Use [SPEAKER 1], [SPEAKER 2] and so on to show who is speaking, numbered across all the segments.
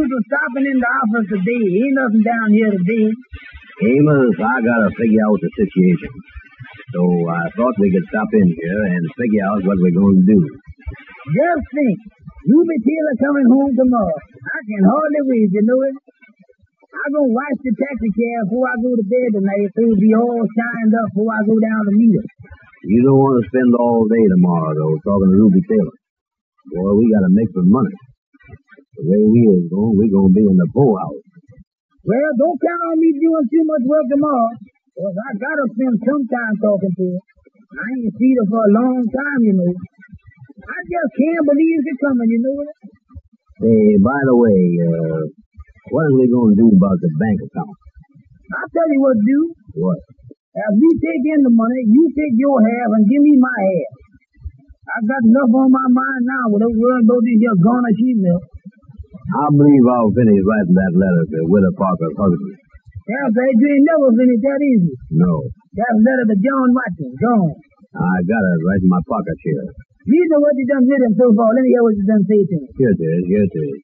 [SPEAKER 1] use of stopping in the office today? Ain't nothing down here today.
[SPEAKER 2] Amos, I gotta figure out the situation. So I thought we could stop in here and figure out what we're going to do.
[SPEAKER 1] Just think. Ruby Taylor coming home tomorrow. I can hardly wait, you know it. I'm going to watch the taxi cab before I go to bed tonight so it'll be all shined up before I go down to meet her.
[SPEAKER 2] You don't want to spend all day tomorrow, though, talking to Ruby Taylor. Boy, we got to make some money. The way we is going, we're going to be in the poorhouse.
[SPEAKER 1] Well, don't count on me doing too much work tomorrow, because I got to spend some time talking to her. I ain't seen her for a long time, you know. I just can't believe she's coming, you know it.
[SPEAKER 2] Hey, by the way, what are we going to do about the bank account?
[SPEAKER 1] I'll tell you what to do.
[SPEAKER 2] What?
[SPEAKER 1] As we take in the money, you take your half and give me my half. I've got enough on my mind now without worrying about these here garnish email.
[SPEAKER 2] I believe I'll finish writing that letter to Willa Parker's husband.
[SPEAKER 1] Yeah, babe, you ain't never finished that easy.
[SPEAKER 2] No.
[SPEAKER 1] That's a letter to John Watkins. Go on.
[SPEAKER 2] I got it right in my pocket here.
[SPEAKER 1] Read me what you done with him so far. Let me hear what you done say to him.
[SPEAKER 2] Here it is.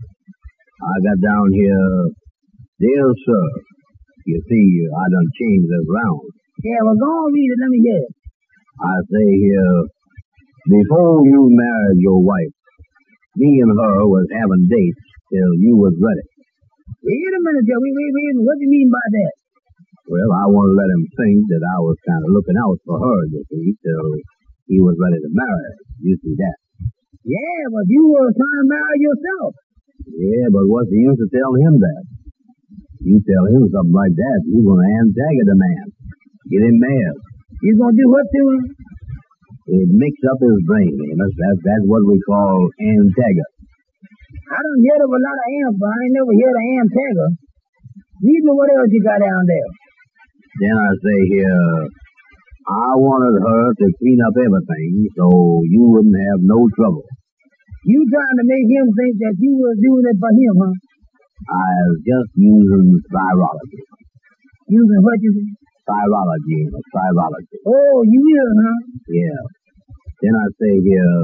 [SPEAKER 2] I got down here, dear sir. You see, I done changed this round.
[SPEAKER 1] Yeah, well, go on, read it. Let me hear it.
[SPEAKER 2] I say here, before you married your wife, me and her was having dates till you was ready.
[SPEAKER 1] Wait a minute, Joe. Wait. What do you mean by that?
[SPEAKER 2] Well, I want to let him think that I was kind of looking out for her, you see, till he was ready to marry her. You see that?
[SPEAKER 1] Yeah, but you were trying to marry yourself.
[SPEAKER 2] Yeah, but what's the use of telling him that? You tell him something like that, you're going to antagonize the man. Get him mad.
[SPEAKER 1] You going to do what to him?
[SPEAKER 2] It mixes up his brain, Amos. That's what we call antagonize.
[SPEAKER 1] I done heard of a lot of amps, but I ain't never heard of antagonize. Read me what else you got down there.
[SPEAKER 2] Then I say here, I wanted her to clean up everything so you wouldn't have no trouble.
[SPEAKER 1] You trying to make him think that you was doing it for him, huh?
[SPEAKER 2] I was just using chirology.
[SPEAKER 1] Using what you say?
[SPEAKER 2] Chirology.
[SPEAKER 1] Oh, you will, huh?
[SPEAKER 2] Yeah. Then I say here,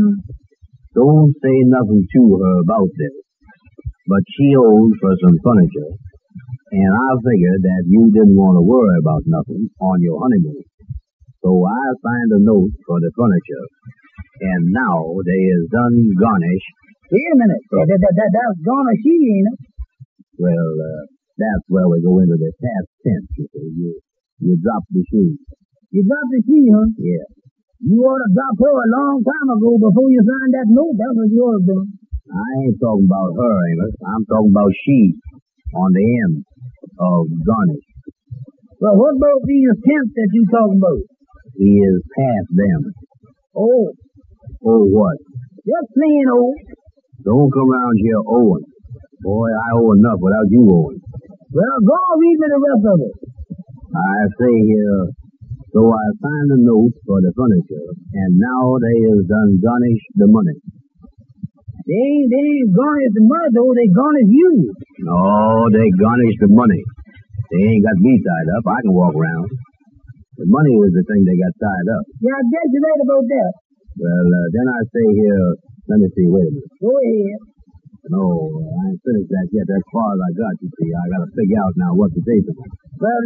[SPEAKER 2] don't say nothing to her about this, but she owes for some furniture, and I figured that you didn't want to worry about nothing on your honeymoon. So I signed a note for the furniture, and now they is done garnished.
[SPEAKER 1] Wait a minute. That's garnish, ain't it?
[SPEAKER 2] Well, that's where we go into the past tense, you see. You drop the she.
[SPEAKER 1] You dropped the she, huh?
[SPEAKER 2] Yeah.
[SPEAKER 1] You ought to drop her a long time ago before you signed that note. That's what you ought to do.
[SPEAKER 2] I ain't talking about her, Amos. I'm talking about she on the end of garnish.
[SPEAKER 1] Well, what about these tenths that you talking about?
[SPEAKER 2] He is past them.
[SPEAKER 1] Oh.
[SPEAKER 2] Oh, what?
[SPEAKER 1] Just plain old.
[SPEAKER 2] Don't come around here owing. Boy, I owe enough without you owing.
[SPEAKER 1] Well, go on, read me the rest of it.
[SPEAKER 2] I say here, so I signed a note for the furniture, and now they is done garnish the money.
[SPEAKER 1] They ain't garnish the money, though. They garnish you.
[SPEAKER 2] No, they garnish the money. They ain't got me tied up. I can walk around. The money is the thing they got tied up.
[SPEAKER 1] Yeah, I guess you're right about that.
[SPEAKER 2] Well, then I say here, let me see, wait a minute.
[SPEAKER 1] Go ahead.
[SPEAKER 2] No, I ain't finished that yet. That's as far as I got, you see. I got to figure out now what to say to them.
[SPEAKER 1] Well,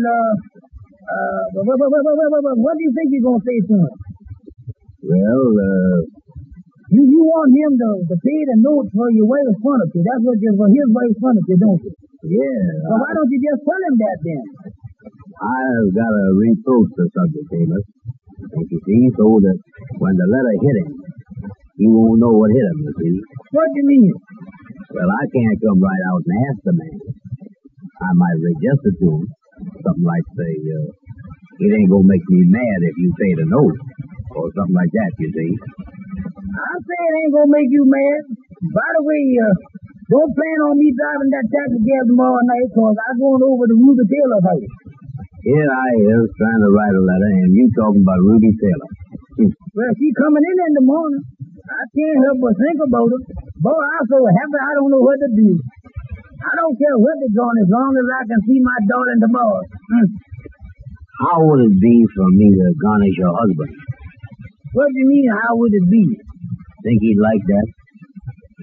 [SPEAKER 1] what do you think you're going to say to him?
[SPEAKER 2] Well,
[SPEAKER 1] You want him to pay the note for your wife's furniture. That's what you're for his wife's furniture, don't you?
[SPEAKER 2] Yeah.
[SPEAKER 1] Well, why don't you just tell him that then?
[SPEAKER 2] I've got to reproach the subject, Amos. Don't you see? So that when the letter hit him, he won't know what hit him, you see.
[SPEAKER 1] What do you mean?
[SPEAKER 2] Well, I can't come right out and ask the man. I might suggest it to him. Something like, say, it ain't going to make me mad if you pay the note. Or something like that, you see.
[SPEAKER 1] I say it ain't going to make you mad. By the way, don't plan on me driving that taxi cab tomorrow night, because I'm going over to Ruby Taylor's house.
[SPEAKER 2] Here I is trying to write a letter, and you talking about Ruby Taylor.
[SPEAKER 1] Well, she coming in the morning. I can't help but think about her. Boy, I'm so happy I don't know what to do. I don't care what they're going as long as I can see my daughter tomorrow.
[SPEAKER 2] How would it be for me to garnish your husband?
[SPEAKER 1] What do you mean, how would it be?
[SPEAKER 2] Think he'd like that?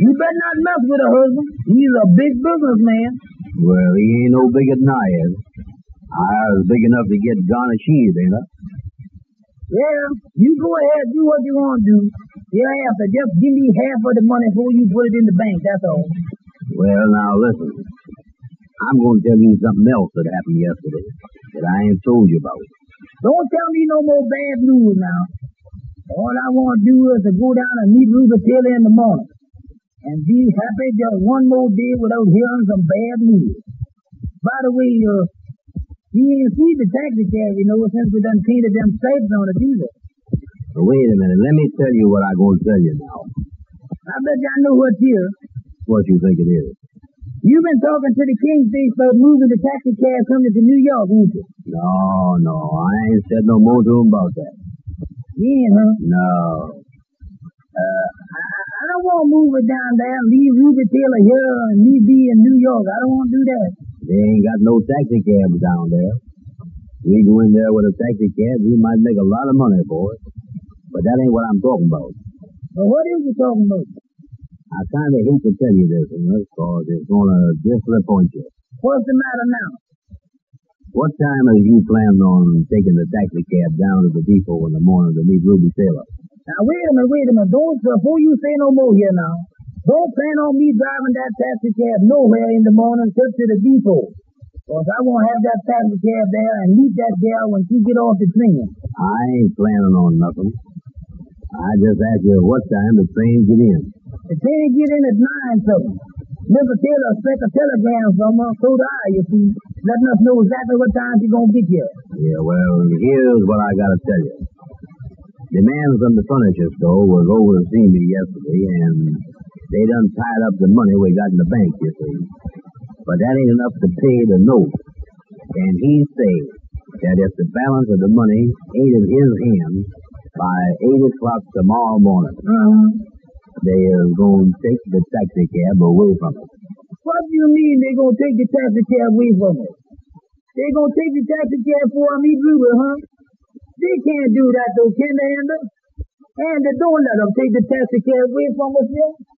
[SPEAKER 1] You better not mess with her husband. He's a big businessman.
[SPEAKER 2] Well, he ain't no bigger than I is. I was big enough to get garnishes, ain't I?
[SPEAKER 1] Well, you go ahead, do what you want to do. Hereafter, just give me half of the money before you put it in the bank, that's all.
[SPEAKER 2] Well, now listen. I'm going to tell you something else that happened yesterday that I ain't told you about.
[SPEAKER 1] Don't tell me no more bad news now. All I want to do is to go down and meet Ruby Taylor in the morning and be happy just one more day without hearing some bad news. By the way, we ain't seen the taxi cab, since we done painted them stripes on it either.
[SPEAKER 2] Now, wait a minute. Let me tell you what I'm going to tell you now.
[SPEAKER 1] I bet you I know what's here.
[SPEAKER 2] What you think it is?
[SPEAKER 1] You've been talking to the Kingfish about moving the taxi cab coming to New York, ain't you?
[SPEAKER 2] No. I ain't said no more to him about that.
[SPEAKER 1] You ain't, huh?
[SPEAKER 2] No.
[SPEAKER 1] I don't want to move it down there and leave Ruby Taylor here and me be in New York. I don't want to do that.
[SPEAKER 2] They ain't got no taxi cabs down there. We go in there with a taxi cab, we might make a lot of money for it. But that ain't what I'm talking about.
[SPEAKER 1] Well, what is you talking about?
[SPEAKER 2] I kind of hate to tell you this, because it's going to disappoint you.
[SPEAKER 1] What's the matter now?
[SPEAKER 2] What time are you planning on taking the taxi cab down to the depot in the morning to meet Ruby Taylor?
[SPEAKER 1] Now, wait a minute. Before you say no more here now, don't plan on me driving that taxi cab nowhere in the morning except to the depot. Because I won't have that taxi cab there and meet that gal when she get off the train.
[SPEAKER 2] I ain't planning on nothing. I just asked you what time the train get in.
[SPEAKER 1] The train get in at 9 something. Mr. Taylor expect a telegram from her, so do I, you see, letting us know exactly what time she's going to get here.
[SPEAKER 2] Yeah, well, here's what I got to tell you. The man from the furniture store was over to see me yesterday, and they done tied up the money we got in the bank, you see. But that ain't enough to pay the note. And he said that if the balance of the money ain't in his hands by 8 o'clock tomorrow morning, they are going to take the taxi cab away from us.
[SPEAKER 1] What do you mean they going to take the taxi cab away from us? They going to take the taxi cab before I meet Ruby, huh? They can't do that though, can they, Andy? Andy, don't let them take the taxi cab away from us yet.